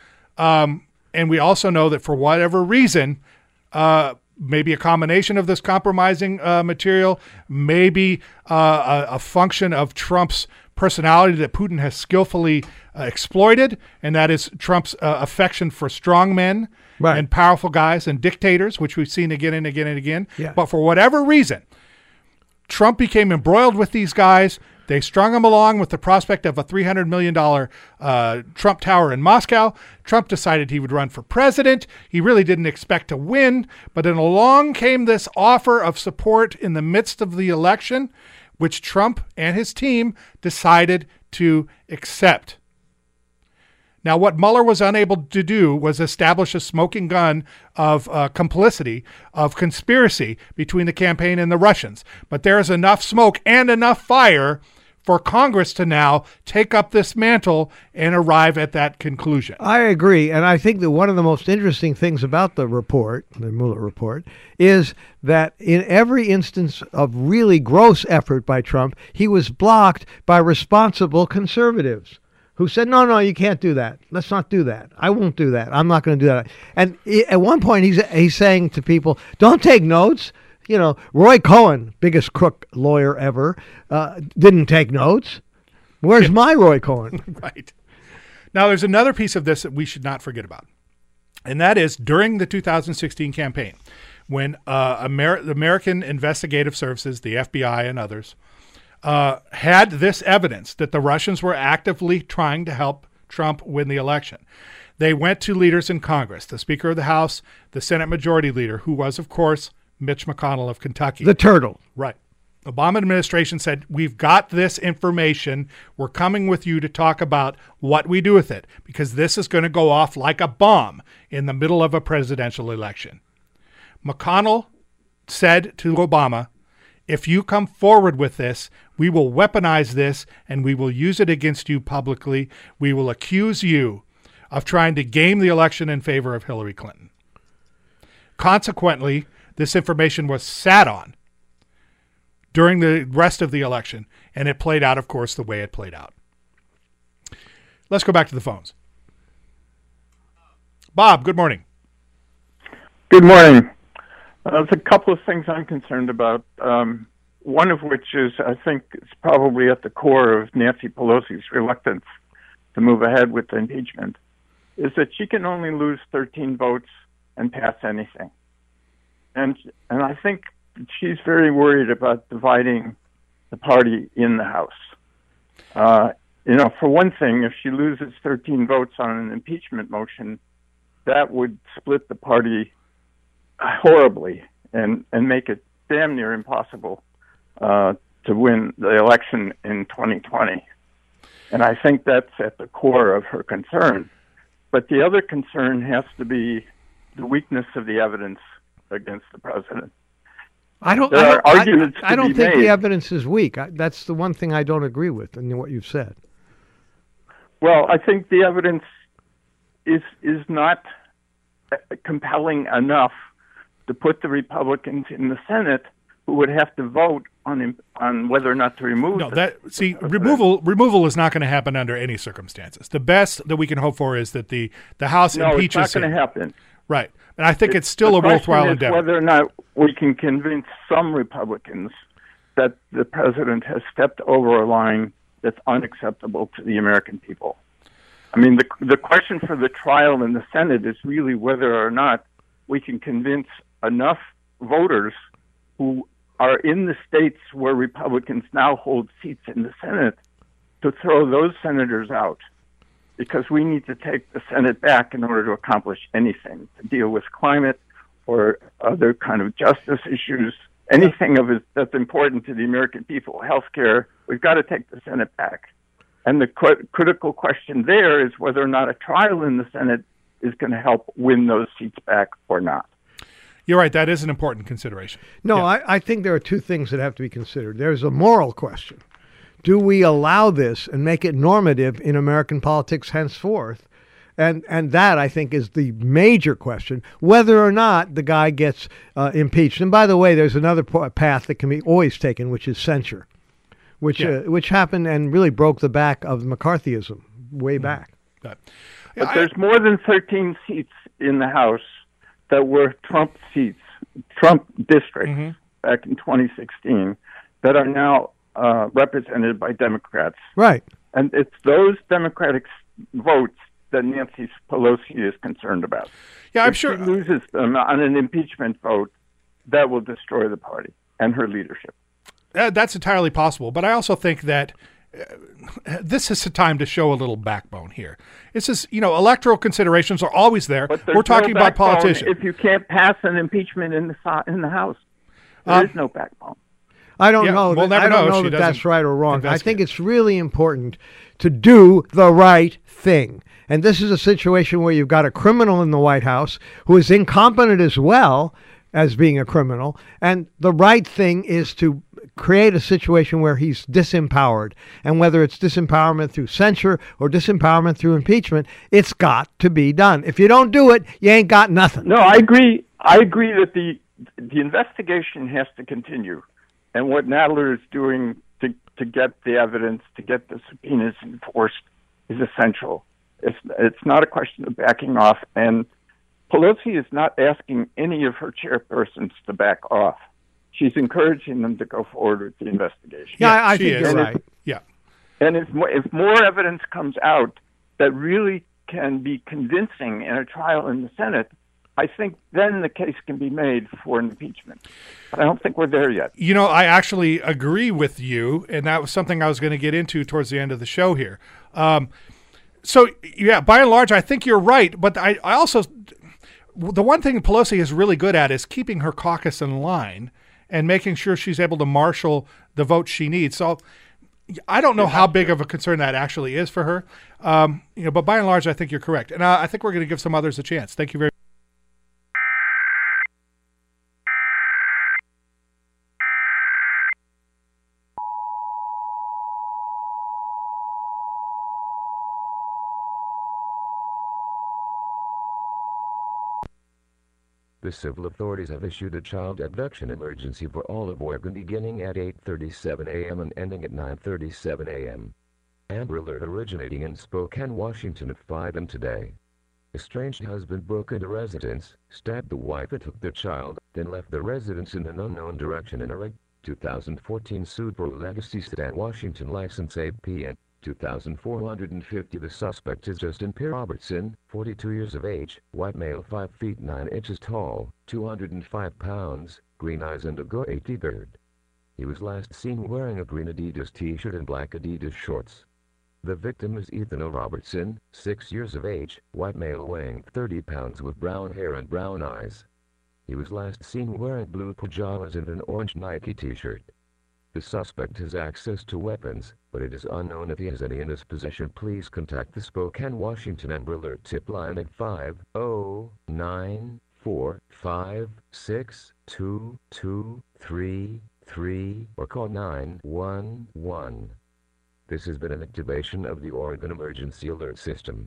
Um, and we also know that for whatever reason, uh, maybe a combination of this compromising uh, material, maybe uh, a, a function of Trump's personality that Putin has skillfully uh, exploited, and that is Trump's uh, affection for strong men right. and powerful guys and dictators, which we've seen again and again and again. Yeah. But for whatever reason, Trump became embroiled with these guys. They strung him along with the prospect of a three hundred million dollars uh, Trump Tower in Moscow. Trump decided he would run for president. He really didn't expect to win, but then along came this offer of support in the midst of the election, which Trump and his team decided to accept. Now, what Mueller was unable to do was establish a smoking gun of uh, complicity, of conspiracy between the campaign and the Russians. But there is enough smoke and enough fire for Congress to now take up this mantle and arrive at that conclusion. I agree. And I think that one of the most interesting things about the report, the Mueller report, is that in every instance of really gross effort by Trump, he was blocked by responsible conservatives who said, no, no, you can't do that. Let's not do that. I won't do that. I'm not going to do that. And he, at one point, he's he's saying to people, don't take notes. You know, Roy Cohn, biggest crook lawyer ever, uh, didn't take notes. Where's my Roy Cohn? Right. Now, there's another piece of this that we should not forget about. And that is during the two thousand sixteen campaign, when uh, Amer- the American Investigative Services, the F B I and others, uh, had this evidence that the Russians were actively trying to help Trump win the election. They went to leaders in Congress, the Speaker of the House, the Senate Majority Leader, who was, of course, Mitch McConnell of Kentucky. The turtle. Right. Obama administration said, we've got this information. We're coming with you to talk about what we do with it, because this is going to go off like a bomb in the middle of a presidential election. McConnell said to Obama, if you come forward with this, we will weaponize this and we will use it against you publicly. We will accuse you of trying to game the election in favor of Hillary Clinton. Consequently, this information was sat on during the rest of the election, and it played out, of course, the way it played out. Let's go back to the phones. Bob, good morning. Good morning. Uh, there's a couple of things I'm concerned about, um, one of which is I think it's probably at the core of Nancy Pelosi's reluctance to move ahead with the impeachment, is that she can only lose thirteen votes and pass anything. And and I think she's very worried about dividing the party in the House. Uh, you know, for one thing, if she loses thirteen votes on an impeachment motion, that would split the party horribly and, and make it damn near impossible uh, to win the election in twenty twenty. And I think that's at the core of her concern. But the other concern has to be the weakness of the evidence against the president. I don't. There I are don't, arguments I, to I don't be think made. the evidence is weak. I, that's the one thing I don't agree with in what you've said. Well, I think the evidence is is not compelling enough to put the Republicans in the Senate who would have to vote on on whether or not to remove. No, the, that see removal removal is not going to happen under any circumstances. The best that we can hope for is that the the House no, impeaches it's not going him. to happen. Right, and I think it's still the a worthwhile question is endeavor. Whether or not we can convince some Republicans that the president has stepped over a line that's unacceptable to the American people. I mean, the the question for the trial in the Senate is really whether or not we can convince enough voters who are in the states where Republicans now hold seats in the Senate to throw those senators out, because we need to take the Senate back in order to accomplish anything, to deal with climate or other kind of justice issues, anything of it that's important to the American people, health care. We've got to take the Senate back. And the cr- critical question there is whether or not a trial in the Senate is going to help win those seats back or not. You're right. That is an important consideration. No, Yeah. I, I think there are two things that have to be considered. There's a moral question. Do we allow this and make it normative in American politics henceforth? And and that, I think, is the major question, whether or not the guy gets uh, impeached. And by the way, there's another p- path that can be always taken, which is censure, which Yeah. uh, which happened and really broke the back of McCarthyism way back. But, But I- there's more than thirteen seats in the House that were Trump seats, Trump districts Mm-hmm. back in twenty sixteen that are now uh, represented by Democrats. Right. And it's those Democratic s- votes that Nancy Pelosi is concerned about. yeah, I'm if sure. she loses them on an impeachment vote, that will destroy the party and her leadership. Uh, that's entirely possible. But I also think that uh, this is a time to show a little backbone here. This is, you know, electoral considerations are always there. But there's We're talking no about backbone politicians. if you can't pass an impeachment in the si- in the House. There Um, is no backbone. I don't Yeah, know. we'll that, never I don't know if know she that that's doesn't right or wrong. I investigate. think it's really important to do the right thing. And this is a situation where you've got a criminal in the White House who is incompetent as well as being a criminal. And the right thing is to create a situation where he's disempowered. And whether it's disempowerment through censure or disempowerment through impeachment, it's got to be done. If you don't do it, you ain't got nothing. No, I agree. I agree that the the investigation has to continue, and what Nadler is doing to to get the evidence, to get the subpoenas enforced, is essential. It's it's not a question of backing off, and Pelosi is not asking any of her chairpersons to back off. She's encouraging them to go forward with the investigation. Yeah, I, I she think is. you're And right. if- Yeah. And if more, if more evidence comes out that really can be convincing in a trial in the Senate, I think then the case can be made for an impeachment. But I don't think we're there yet. You know, I actually agree with you, and that was something I was going to get into towards the end of the show here. Um, so, yeah, by and large, I think you're right. But I, I also, the one thing Pelosi is really good at is keeping her caucus in line and making sure she's able to marshal the votes she needs. So I don't know how big of a concern that actually is for her. Um, you know, but by and large, I think you're correct. And I, I think we're going to give some others a chance. Thank you very much. The civil authorities have issued a child abduction emergency for all of Oregon beginning at eight thirty-seven a.m. and ending at nine thirty-seven a.m. Amber Alert originating in Spokane, Washington at five a.m. today. Estranged husband broke into residence, stabbed the wife and took their child, then left the residence in an unknown direction in a red two thousand fourteen Subaru Legacy sedan, Washington license A P N two thousand four hundred fifty. The suspect is Justin P. Robertson, forty-two years of age, white male, five feet nine inches tall, two hundred five pounds, green eyes and a goatee beard. He was last seen wearing a green Adidas t-shirt and black Adidas shorts. The victim is Ethan O. Robertson, six years of age, white male weighing thirty pounds with brown hair and brown eyes. He was last seen wearing blue pajamas and an orange Nike t-shirt. The suspect has access to weapons, but it is unknown if he has any in his possession. Please contact the Spokane, Washington Amber Alert tip line at five oh nine four five six two two three three or call nine one one. This has been an activation of the Oregon Emergency Alert System.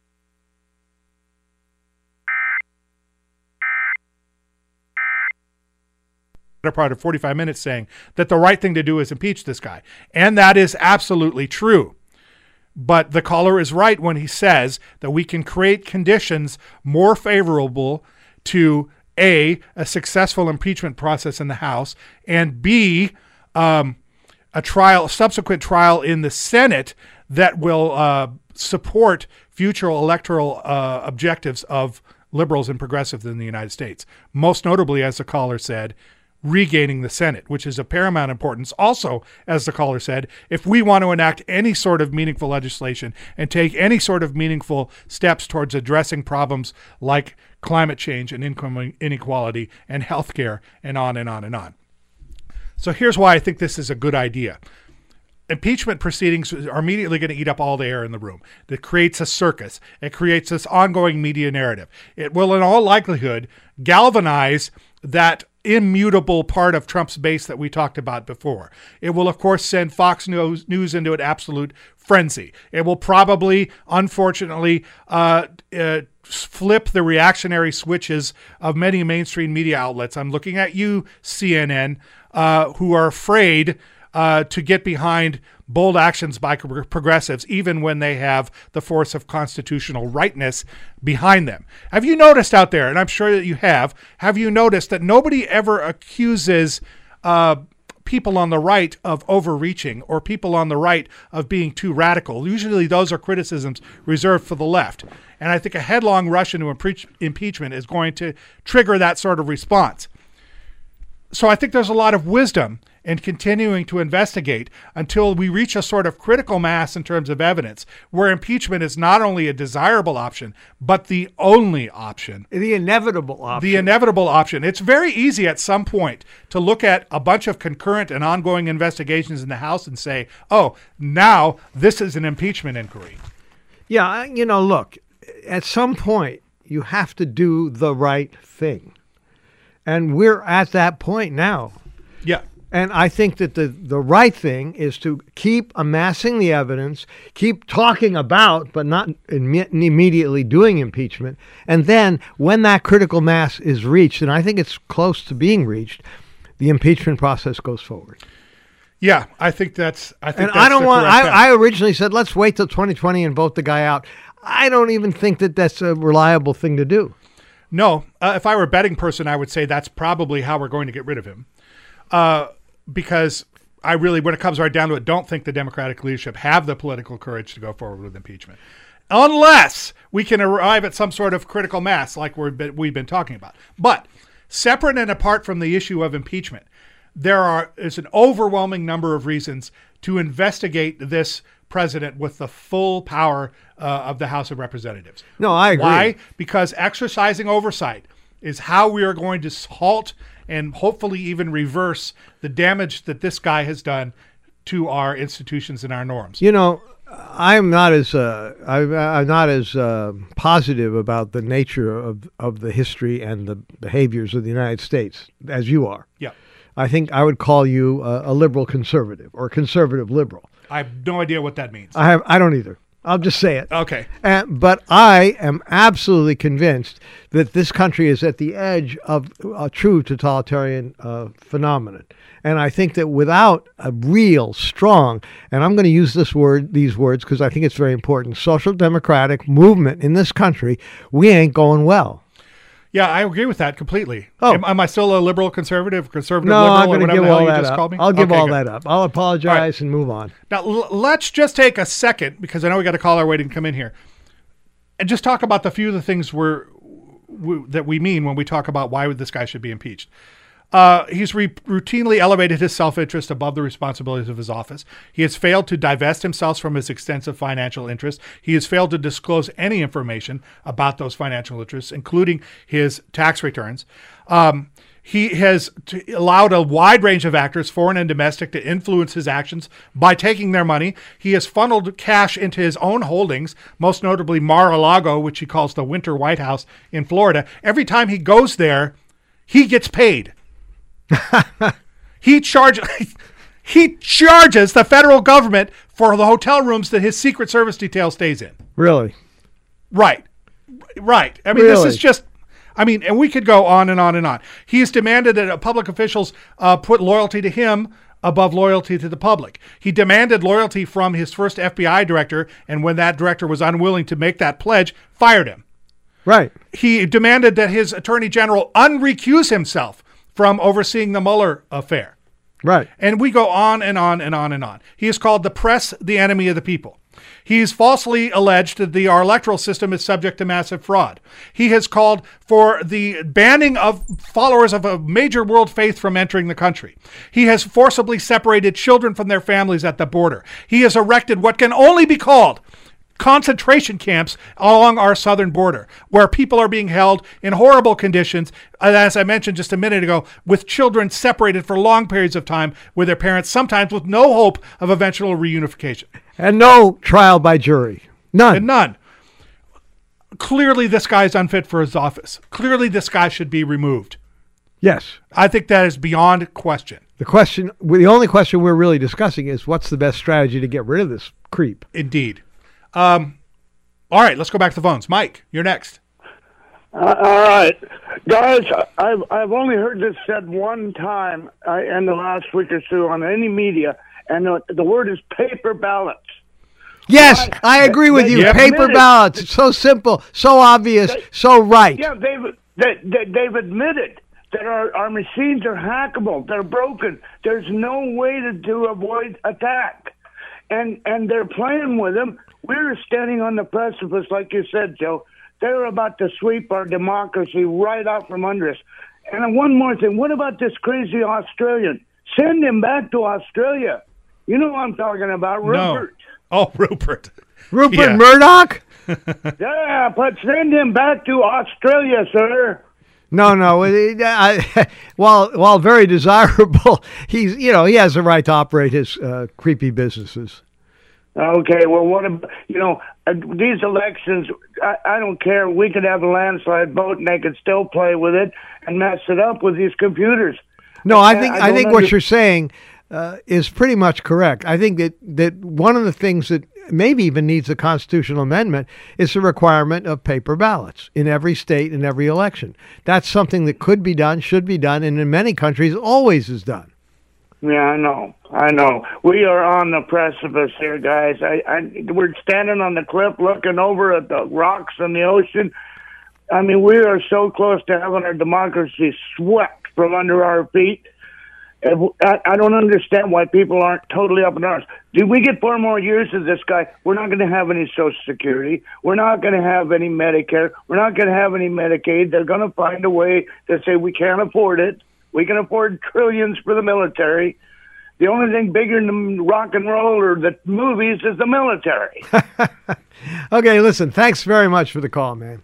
Part of forty-five minutes saying that the right thing to do is impeach this guy. And that is absolutely true. But the caller is right when he says that we can create conditions more favorable to A, a successful impeachment process in the House, and B, um, a trial, subsequent trial in the Senate that will uh, support future electoral uh, objectives of liberals and progressives in the United States. Most notably, as the caller said, regaining the Senate, which is of paramount importance. Also, as the caller said, if we want to enact any sort of meaningful legislation and take any sort of meaningful steps towards addressing problems like climate change and income inequality and healthcare and on and on and on. So here's why I think this is a good idea. impeachment proceedings are immediately going to eat up all the air in the room. It creates a circus. It creates this ongoing media narrative. It will, in all likelihood, galvanize that immutable part of Trump's base that we talked about before. It will, of course, send Fox News, News into an absolute frenzy. It will probably, unfortunately, uh, uh, flip the reactionary switches of many mainstream media outlets. I'm looking at you, C N N, uh, who are afraid Uh, to get behind bold actions by progressives, even when they have the force of constitutional rightness behind them. Have you noticed out there, and I'm sure that you have, have you noticed that nobody ever accuses uh, people on the right of overreaching or people on the right of being too radical? Usually those are criticisms reserved for the left. And I think a headlong rush into impeach- impeachment is going to trigger that sort of response. So I think there's a lot of wisdom in continuing to investigate until we reach a sort of critical mass in terms of evidence where impeachment is not only a desirable option, but the only option. The inevitable option. The inevitable option. It's very easy at some point to look at a bunch of concurrent and ongoing investigations in the House and say, oh, now this is an impeachment inquiry. Yeah, you know, look, at some point you have to do the right thing. And we're at that point now. Yeah. And I think that the, the right thing is to keep amassing the evidence, keep talking about, but not imme- immediately doing impeachment. And then when that critical mass is reached, and I think it's close to being reached, the impeachment process goes forward. Yeah, I think that's. I think and that's I don't the want. correct path. I, I originally said let's wait till twenty twenty and vote the guy out. I don't even think that that's a reliable thing to do. No, uh, if I were a betting person, I would say that's probably how we're going to get rid of him. Uh, because I really, when it comes right down to it, don't think the Democratic leadership have the political courage to go forward with impeachment. Unless we can arrive at some sort of critical mass like we're, we've been talking about. But separate and apart from the issue of impeachment, there are is an overwhelming number of reasons to investigate this president with the full power uh, of the House of Representatives. No, I agree. Why? Because exercising oversight is how we are going to halt and hopefully even reverse the damage that this guy has done to our institutions and our norms. You know, I'm not as uh, I, I'm not as uh, positive about the nature of, of the history and the behaviors of the United States as you are. Yeah. I think I would call you a, a liberal conservative or conservative liberal. I have no idea what that means. I have. I don't either. I'll just say it. Okay. And, but I am absolutely convinced that this country is at the edge of a true totalitarian uh, phenomenon. And I think that without a real strong, and I'm going to use this word, these words, because I think it's very important, social democratic movement in this country, we ain't going well. Yeah, I agree with that completely. Oh. Am, am I still a liberal conservative, conservative no, liberal, I'm or going to whatever give the hell all you that just up. called me? I'll give Okay, all good. that up. I'll apologize right. and move on. Now, l- let's just take a second, because I know we got a caller waiting to come in here, and just talk about the few of the things we're, we, that we mean when we talk about why this guy should be impeached. Uh, he's re- routinely elevated his self-interest above the responsibilities of his office. He has failed to divest himself from his extensive financial interests. He has failed to disclose any information about those financial interests, including his tax returns. Um, he has t- allowed a wide range of actors, foreign and domestic, to influence his actions by taking their money. He has funneled cash into his own holdings, most notably Mar-a-Lago, which he calls the Winter White House in Florida. Every time he goes there, he gets paid. he charge he charges the federal government for the hotel rooms that his Secret Service detail stays in. Really? Right. Right. I mean, really? This is just, I mean, and we could go on and on and on. He has demanded that public officials uh, put loyalty to him above loyalty to the public. He demanded loyalty from his first F B I director, and when that director was unwilling to make that pledge, fired him. Right. He demanded that his attorney general unrecuse himself from overseeing the Mueller affair. Right. And we go on and on and on and on. He has called the press the enemy of the people. He's falsely alleged that the, our electoral system is subject to massive fraud. He has called for the banning of followers of a major world faith from entering the country. He has forcibly separated children from their families at the border. He has erected what can only be called concentration camps along our southern border where people are being held in horrible conditions, as I mentioned just a minute ago, with children separated for long periods of time with their parents, sometimes with no hope of eventual reunification. And no trial by jury. None. And none. Clearly, this guy is unfit for his office. Clearly, this guy should be removed. Yes. I think that is beyond question. The question, the only question we're really discussing is what's the best strategy to get rid of this creep? Indeed. Um, all right, let's go back to the phones. Mike, you're next. Uh, all right, guys. I've I've only heard this said one time uh, in the last week or so on any media, and the, the word is paper ballots. Yes, I, I agree with they, you. Paper admitted, ballots. It's so simple, so obvious, they, so right. Yeah, they've they, they, they've admitted that our, our machines are hackable. They're broken. There's no way to do avoid attack, and and they're playing with them. We're standing on the precipice, like you said, Joe. They're about to sweep our democracy right out from under us. And one more thing. What about this crazy Australian? Send him back to Australia. You know what I'm talking about, Rupert. No. Oh, Rupert. Rupert yeah. Murdoch? Yeah, but send him back to Australia, sir. No, no. I, while while very desirable, he's you know he has the right to operate his uh, creepy businesses. Okay, well, what about, you know, uh, these elections, I, I don't care. We could have a landslide vote and they could still play with it and mess it up with these computers. No, I think I, I think under- what you're saying uh, is pretty much correct. I think that, that one of the things that maybe even needs a constitutional amendment is the requirement of paper ballots in every state in every election. That's something that could be done, should be done, and in many countries always is done. Yeah, I know. I know. We are on the precipice here, guys. I, I, we're standing on the cliff looking over at the rocks and the ocean. I mean, we are so close to having our democracy swept from under our feet. I, I don't understand why people aren't totally up in arms. Do we get four more years of this guy? We're not going to have any Social Security. We're not going to have any Medicare. We're not going to have any Medicaid. They're going to find a way to say we can't afford it. We can afford trillions for the military. The only thing bigger than rock and roll or the movies is the military. Okay, listen, thanks very much for the call, man.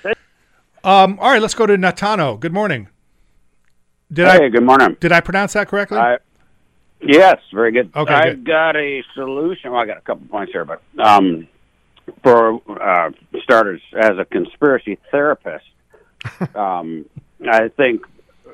Um, all right, let's go to Natano. Good morning. Did hey, I, good morning. Did I pronounce that correctly? I, yes, very good. Okay, I've good. got a solution. Well, I got a couple points here, but um, for uh, starters, as a conspiracy therapist, um, I think,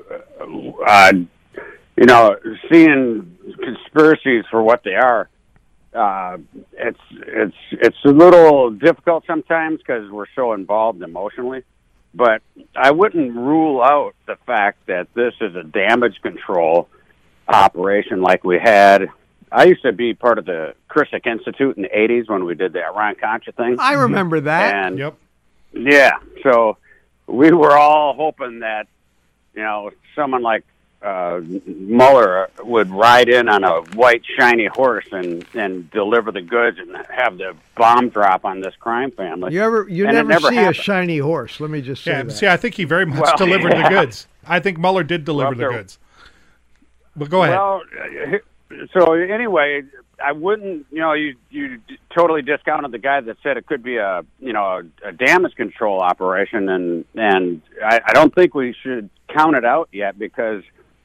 uh, you know, seeing conspiracies for what they are, uh, it's it's it's a little difficult sometimes because we're so involved emotionally. But I wouldn't rule out the fact that this is a damage control operation like we had. I used to be part of the Krissick Institute in the eighties when we did the Iran-Contra thing. I remember that. And Yep. yeah, so we were all hoping that, you know, someone like uh, Mueller would ride in on a white, shiny horse and, and deliver the goods and have the bomb drop on this crime family. You ever you And it never, never see happened. a shiny horse. Let me just say Yeah, that. see, I think he very much Well, delivered yeah. the goods. I think Mueller did deliver Well, the there- goods. But go ahead. Well, uh, so anyway, I wouldn't, you know, you you totally discounted the guy that said it could be a, you know, a, a damage control operation, and and I, I don't think we should count it out yet because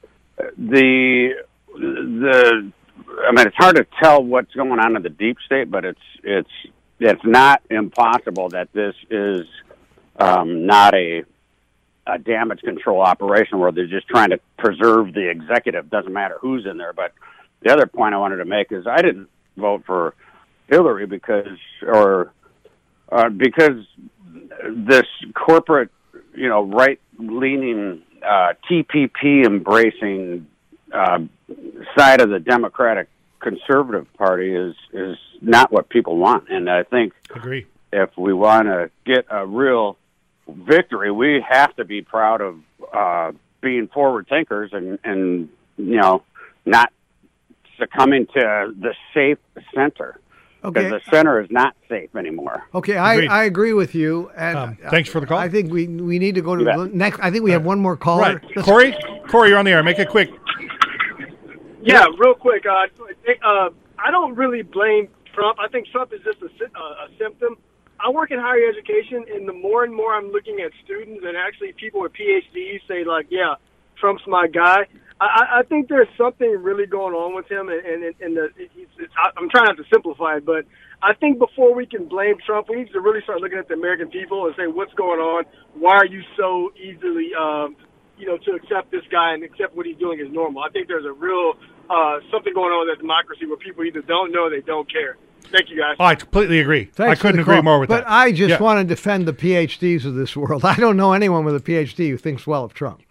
the the I mean, it's hard to tell what's going on in the deep state, but it's it's it's not impossible that this is um, not a a damage control operation where they're just trying to preserve the executive. Doesn't matter who's in there. But the other point I wanted to make is I didn't vote for Hillary because, or uh, because this corporate, you know, right-leaning uh, T P P embracing uh, side of the Democratic Conservative Party is is not what people want. And I think Agree. if we want to get a real victory, we have to be proud of uh, being forward thinkers and, and, you know, not succumbing to the safe center. Because Okay. the center is not safe anymore. Okay, I, Agreed. I agree with you. And Um, thanks for the call. I think we we need to go to You bet. the next. I think we have one more caller. Right. Let's- Corey? Corey, you're on the air. Make it quick. Yeah, real quick. Uh, uh, I don't really blame Trump. I think Trump is just a, sy- uh, a symptom. I work in higher education, and the more and more I'm looking at students and actually people with P H Ds say, like, yeah, Trump's my guy. I, I think there's something really going on with him, and, and, and the, it's, it's, I'm trying not to simplify it, but I think before we can blame Trump, we need to really start looking at the American people and say, what's going on? Why are you so easily, um, you know, to accept this guy and accept what he's doing is normal? I think there's a real uh, something going on with that democracy where people either don't know or they don't care. Thank you, guys. Oh, I completely agree. Thanks I couldn't agree call. more with but that. But I just yeah. want to defend the P H Ds of this world. I don't know anyone with a P H D who thinks well of Trump.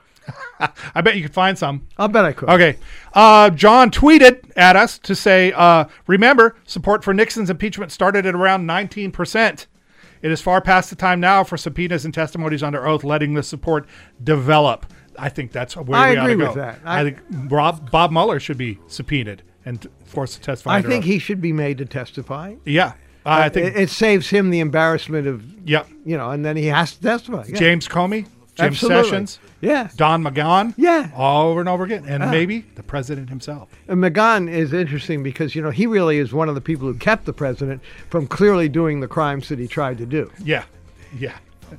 I bet you could find some. I'll bet I could. Okay. Uh, John tweeted at us to say, uh, remember, support for Nixon's impeachment started at around nineteen percent. It is far past the time now for subpoenas and testimonies under oath, letting the support develop. I think that's where I we ought to agree go. with that. I, I think Rob, Bob Mueller should be subpoenaed and forced to testify. I think oath. he should be made to testify. Yeah. Uh, I think it, it saves him the embarrassment of, yeah. you know, and then he has to testify. Yeah. James Comey. Jim Absolutely. Sessions, yeah, Don McGahn, yeah, all over and over again, and uh, maybe the president himself. And McGahn is interesting because, you know, he really is one of the people who kept the president from clearly doing the crimes that he tried to do. Yeah, yeah.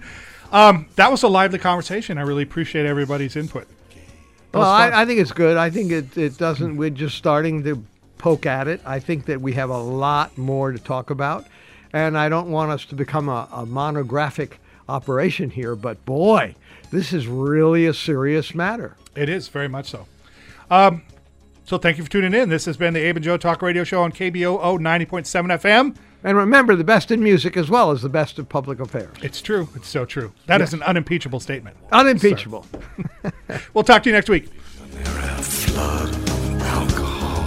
Um, that was a lively conversation. I really appreciate everybody's input. Well, I, I think it's good. I think it, it doesn't, we're just starting to poke at it. I think that we have a lot more to talk about, and I don't want us to become a, a monographic operation here, but boy, this is really a serious matter. It is, very much so. Um, so thank you for tuning in. This has been the Abe and Joe Talk Radio Show on K B O O ninety point seven F M. And remember, the best in music as well as the best of public affairs. It's true. It's so true. That yes. is an unimpeachable statement. Unimpeachable. We'll talk to you next week. A flood of alcohol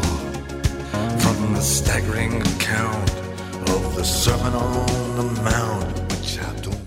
from the staggering account of the Sermon on the Mount, which I don't